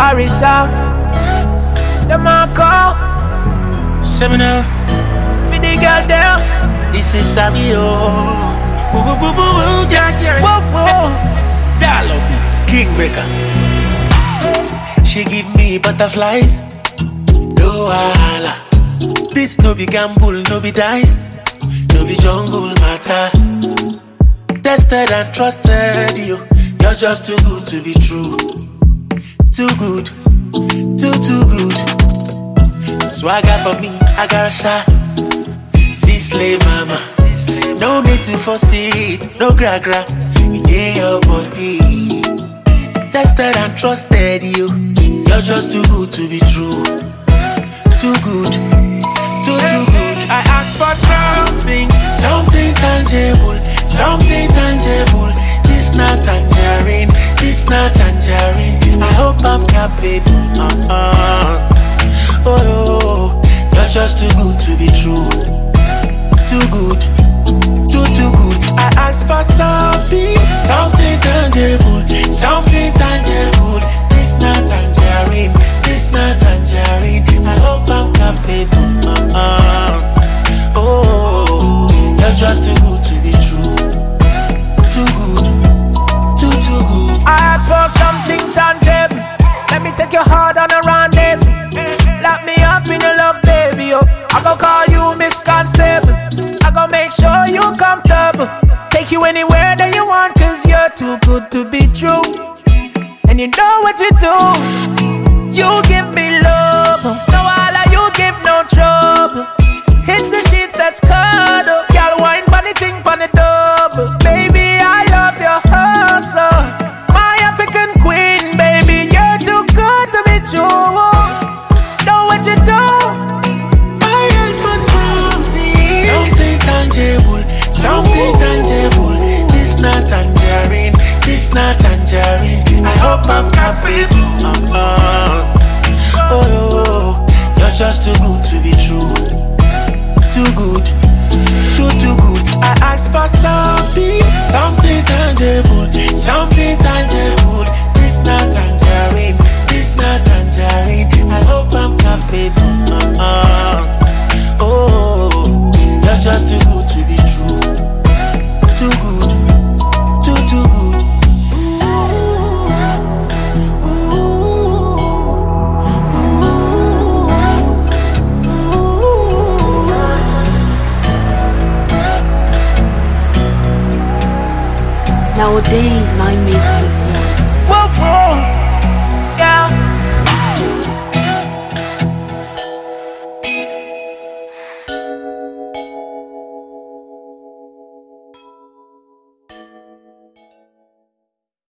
Paris out. The Marco. Seminar. For the girl there. This is Savio. Woo woo woo woo woo. Yeah yeah. Whoa whoa. Dollar beat. Kingmaker. She give me butterflies. No wahala. This no be gamble, no be dice, no be jungle matter. Tested and trusted you. You're just too good to be true. Too good, too good. Swagger for me, I got a shot. See slay mama. No need to force it, no gra. You get your body. Tested and trusted you. You're just too good to be true. Too good, too good. I asked for something tangible, something tangible. This not tangerine, this not tangerine. I hope I'm capable. Oh, you're just too good to be true. Too good, too good. I asked for something tangible, something tangible. This not tangerine, this not tangerine. I hope I'm capable. Oh, you're just too good to be true. Too good, too good. I asked for something tangible. Let me take your heart on a rendezvous. Lock me up in your love, baby. Oh, I gon' call you Miss Constable. I gon' make sure you comfortable. Take you anywhere that you want, cause you're too good to be true. And you know what you do. You give me love. No wahala, you give no trouble. Hit the sheets, that's cuddle. Y'all wine funny thing on the double. Baby, I love your hustle. My African queen, baby, you're too good to be true. Know what you do. I asked for something tangible, something tangible. This not tangerine, this not tangerine. I hope I'm capable. Oh, you're just too good to be true. Too good, too good. I asked for something tangible, something tangible. This not tangerine, this not tangerine. I hope I'm capable. Oh, you're just too good to be true. Too good, too good. Nowadays, I mix this one. Whoa, whoa.